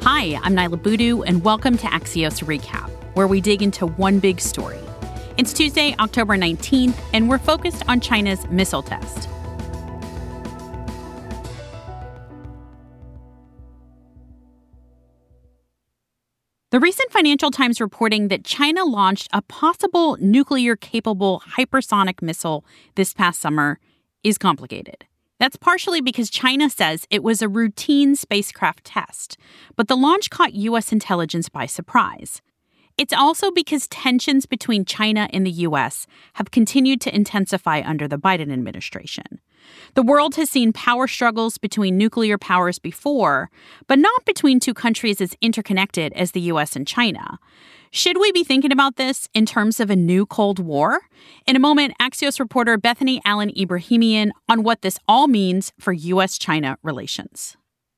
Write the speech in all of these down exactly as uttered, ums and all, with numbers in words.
Hi, I'm Nyla Boodoo, and welcome to Axios Recap, where we dig into one big story. It's Tuesday, October nineteenth, and we're focused on China's missile test. The recent Financial Times reporting that China launched a possible nuclear-capable hypersonic missile this past summer is complicated. That's partially because China says it was a routine spacecraft test, but the launch caught U S intelligence by surprise. It's also because tensions between China and the U S have continued to intensify under the Biden administration. The world has seen power struggles between nuclear powers before, but not between two countries as interconnected as the U S and China. Should we be thinking about this in terms of a new Cold War? In a moment, Axios reporter Bethany Allen Ibrahimian on what this all means for U S China relations.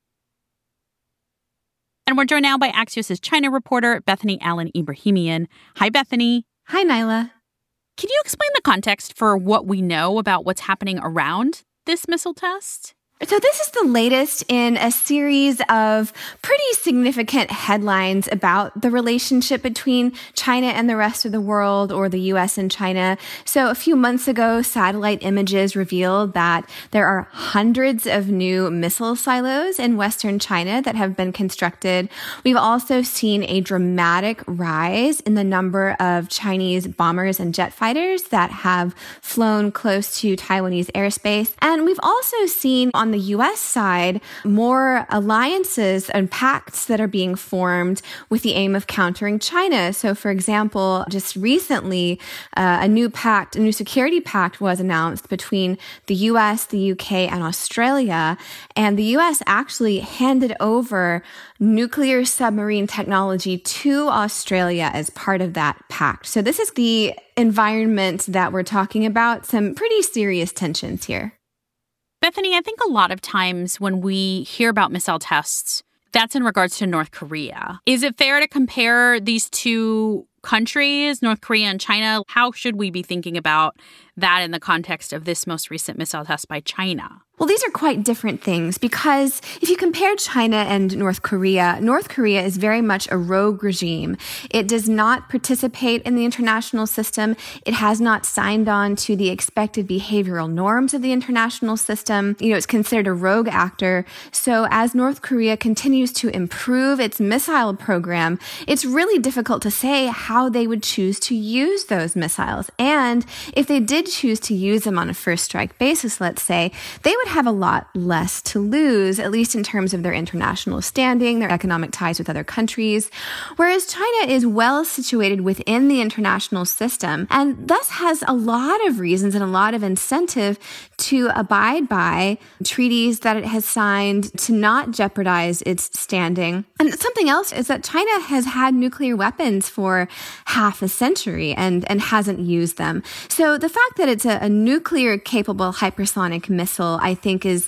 And we're joined now by Axios' China reporter, Bethany Allen Ibrahimian. Hi, Bethany. Hi, Nyla. Can you explain the context for what we know about what's happening around this missile test? So this is the latest in a series of pretty significant headlines about the relationship between China and the rest of the world, or the U S and China. So a few months ago, satellite images revealed that there are hundreds of new missile silos in Western China that have been constructed. We've also seen a dramatic rise in the number of Chinese bombers and jet fighters that have flown close to Taiwanese airspace. And we've also seen on the U S side more alliances and pacts that are being formed with the aim of countering China. So, for example, just recently, uh, a new pact, a new security pact was announced between the U S, the U K, and Australia. And the U S actually handed over nuclear submarine technology to Australia as part of that pact. So this is the environment that we're talking about. Some pretty serious tensions here. Bethany, I think a lot of times when we hear about missile tests, that's in regards to North Korea. Is it fair to compare these two countries, North Korea and China? How should we be thinking about that in the context of this most recent missile test by China? Well, these are quite different things, because if you compare China and North Korea, North Korea is very much a rogue regime. It does not participate in the international system. It has not signed on to the expected behavioral norms of the international system. You know, it's considered a rogue actor. So as North Korea continues to improve its missile program, it's really difficult to say how they would choose to use those missiles. And if they did choose to use them on a first strike basis, let's say, they would have a lot less to lose, at least in terms of their international standing, their economic ties with other countries, whereas China is well situated within the international system and thus has a lot of reasons and a lot of incentive to abide by treaties that it has signed to not jeopardize its standing. And something else is that China has had nuclear weapons for half a century and, and hasn't used them. So the fact that it's a, a nuclear-capable hypersonic missile, I think, is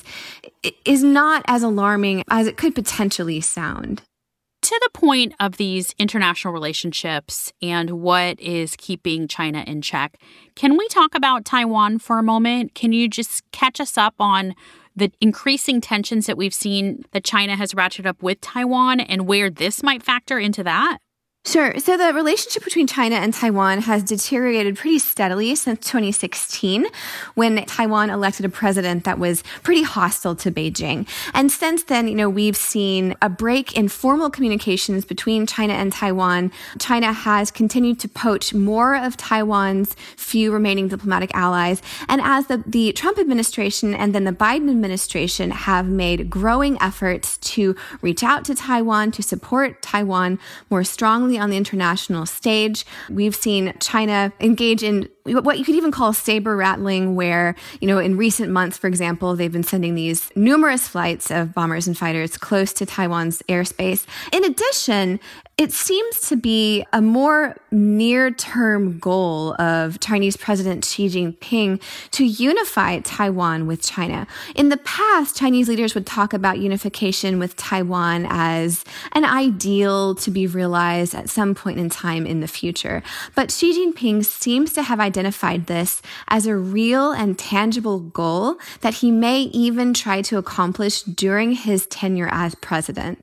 is not as alarming as it could potentially sound. To the point of these international relationships and what is keeping China in check, can we talk about Taiwan for a moment? Can you just catch us up on the increasing tensions that we've seen that China has ratcheted up with Taiwan and where this might factor into that? Sure. So the relationship between China and Taiwan has deteriorated pretty steadily since twenty sixteen, when Taiwan elected a president that was pretty hostile to Beijing. And since then, you know, we've seen a break in formal communications between China and Taiwan. China has continued to poach more of Taiwan's few remaining diplomatic allies. And as the, the Trump administration and then the Biden administration have made growing efforts to reach out to Taiwan, to support Taiwan more strongly on the international stage, we've seen China engage in what you could even call saber rattling, where, you know, in recent months, for example, they've been sending these numerous flights of bombers and fighters close to Taiwan's airspace. In addition, it seems to be a more near-term goal of Chinese President Xi Jinping to unify Taiwan with China. In the past, Chinese leaders would talk about unification with Taiwan as an ideal to be realized at some point in time in the future. But Xi Jinping seems to have identified this as a real and tangible goal that he may even try to accomplish during his tenure as president.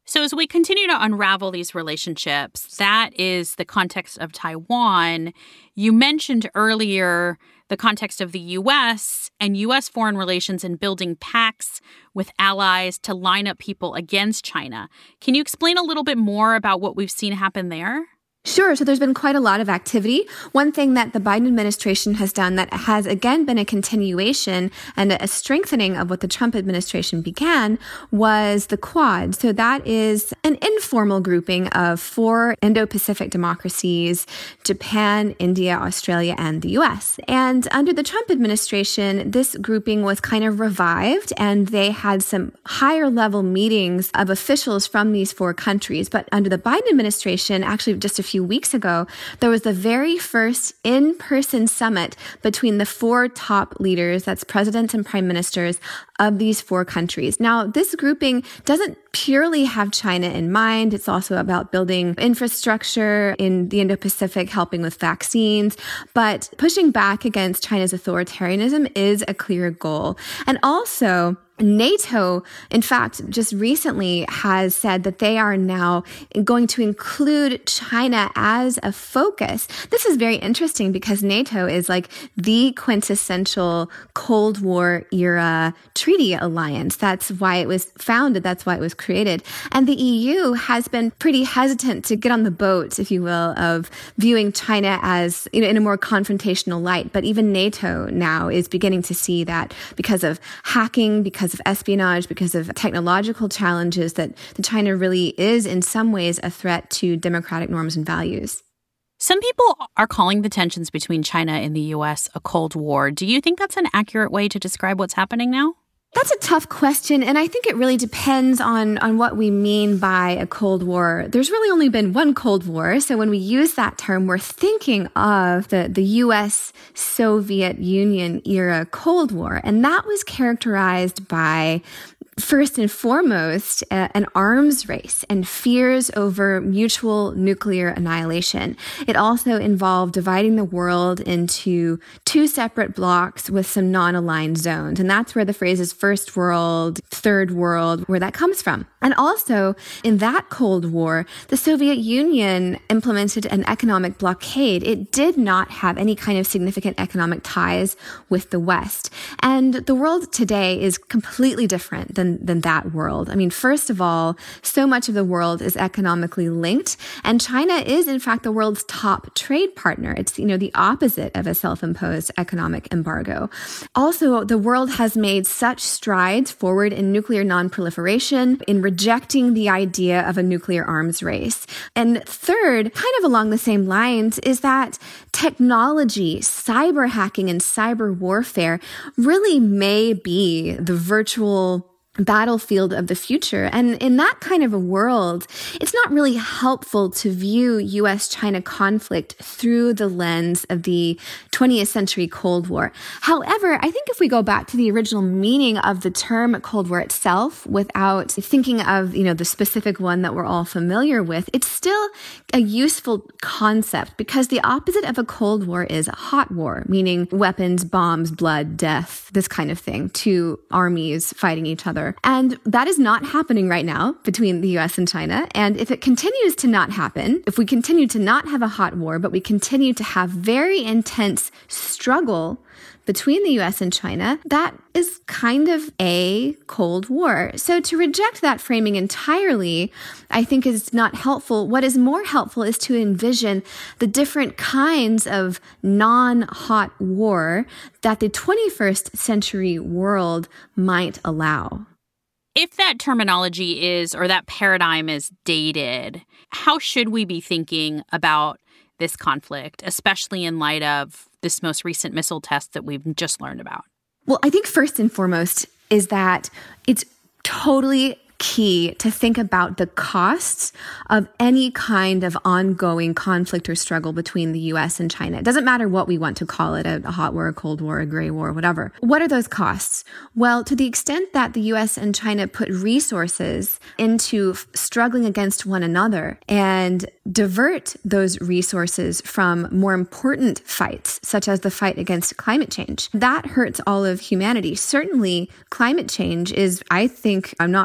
So as we continue to unravel these relationships, that is the context of Taiwan. You mentioned earlier the context of the U S and U S foreign relations and building pacts with allies to line up people against China. Can you explain a little bit more about what we've seen happen there? Sure. So there's been quite a lot of activity. One thing that the Biden administration has done that has, again, been a continuation and a strengthening of what the Trump administration began was the Quad. So that is an informal grouping of four Indo-Pacific democracies, Japan, India, Australia, and the U S. And under the Trump administration, this grouping was kind of revived, and they had some higher level meetings of officials from these four countries. But under the Biden administration, actually just a few few weeks ago, there was the very first in-person summit between the four top leaders, that's presidents and prime ministers, of these four countries. Now, this grouping doesn't purely have China in mind. It's also about building infrastructure in the Indo-Pacific, helping with vaccines, but pushing back against China's authoritarianism is a clear goal. And also, NATO, in fact, just recently has said that they are now going to include China as a focus. This is very interesting because NATO is like the quintessential Cold War era treaty alliance. That's why it was founded. That's why it was created. And the E U has been pretty hesitant to get on the boat, if you will, of viewing China as, you know, in a more confrontational light. But even NATO now is beginning to see that because of hacking, because of espionage, because of technological challenges, that China really is in some ways a threat to democratic norms and values. Some people are calling the tensions between China and the U S a Cold War. Do you think that's an accurate way to describe what's happening now? That's a tough question, and I think it really depends on, on what we mean by a Cold War. There's really only been one Cold War, so when we use that term, we're thinking of the, the U S Soviet Union era Cold War, and that was characterized by, first and foremost, uh, an arms race and fears over mutual nuclear annihilation. It also involved dividing the world into two separate blocks with some non-aligned zones. And that's where the phrases first world, third world, where that comes from. And also, in that Cold War, the Soviet Union implemented an economic blockade. It did not have any kind of significant economic ties with the West. And the world today is completely different than Than, than that world. I mean, first of all, so much of the world is economically linked, and China is, in fact, the world's top trade partner. It's, you know, the opposite of a self-imposed economic embargo. Also, the world has made such strides forward in nuclear non-proliferation, in rejecting the idea of a nuclear arms race. And third, kind of along the same lines, is that technology, cyber hacking, and cyber warfare really may be the virtual battlefield of the future. And in that kind of a world, it's not really helpful to view U S China conflict through the lens of the twentieth century Cold War. However, I think if we go back to the original meaning of the term Cold War itself, without thinking of, you know, the specific one that we're all familiar with, it's still a useful concept, because the opposite of a Cold War is a hot war, meaning weapons, bombs, blood, death, this kind of thing, two armies fighting each other. And that is not happening right now between the U S and China. And if it continues to not happen, if we continue to not have a hot war, but we continue to have very intense struggle between the U S and China, that is kind of a Cold War. So to reject that framing entirely, I think is not helpful. What is more helpful is to envision the different kinds of non-hot war that the twenty-first century world might allow. If that terminology is, or that paradigm is dated, how should we be thinking about this conflict, especially in light of this most recent missile test that we've just learned about? Well, I think first and foremost is that it's totally key to think about the costs of any kind of ongoing conflict or struggle between the U S and China. It doesn't matter what we want to call it, a, a hot war, a cold war, a gray war, whatever. What are those costs? Well, to the extent that the U S and China put resources into f- struggling against one another and divert those resources from more important fights, such as the fight against climate change, that hurts all of humanity. Certainly, climate change is, I think, I'm not wrong in saying,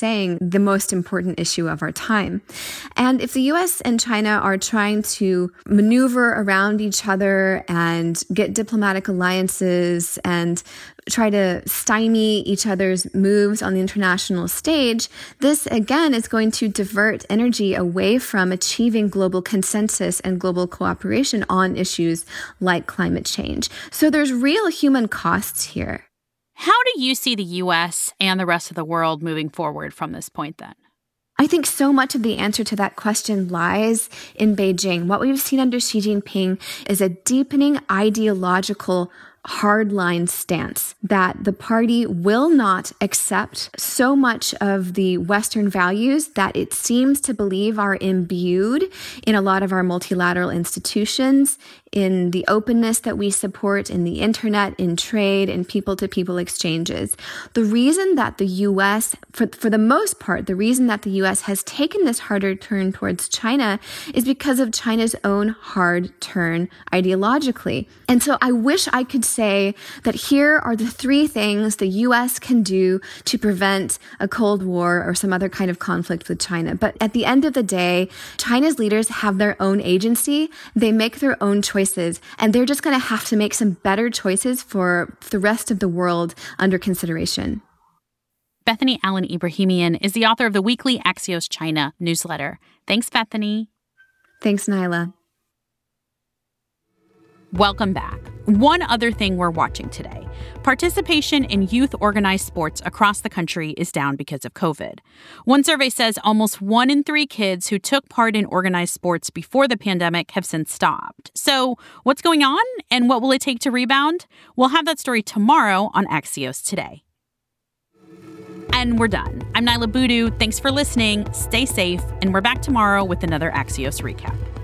saying, the most important issue of our time. And if the U S and China are trying to maneuver around each other and get diplomatic alliances and try to stymie each other's moves on the international stage, this again is going to divert energy away from achieving global consensus and global cooperation on issues like climate change. So there's real human costs here. How do you see the U S and the rest of the world moving forward from this point then? I think so much of the answer to that question lies in Beijing. What we've seen under Xi Jinping is a deepening ideological hardline stance that the party will not accept so much of the Western values that it seems to believe are imbued in a lot of our multilateral institutions, in the openness that we support in the internet, in trade, in people-to-people exchanges. The reason that the U S, for, for the most part, the reason that the U S has taken this harder turn towards China is because of China's own hard turn ideologically. And so I wish I could say that here are the three things the U S can do to prevent a Cold War or some other kind of conflict with China. But at the end of the day, China's leaders have their own agency. They make their own choices. And they're just going to have to make some better choices for the rest of the world under consideration. Bethany Allen Ibrahimian is the author of the weekly Axios China newsletter. Thanks, Bethany. Thanks, Nyla. Welcome back. One other thing we're watching today. Participation in youth-organized sports across the country is down because of COVID. One survey says almost one in three kids who took part in organized sports before the pandemic have since stopped. So what's going on and what will it take to rebound? We'll have that story tomorrow on Axios Today. And we're done. I'm Nyla Boodoo. Thanks for listening. Stay safe. And we're back tomorrow with another Axios recap.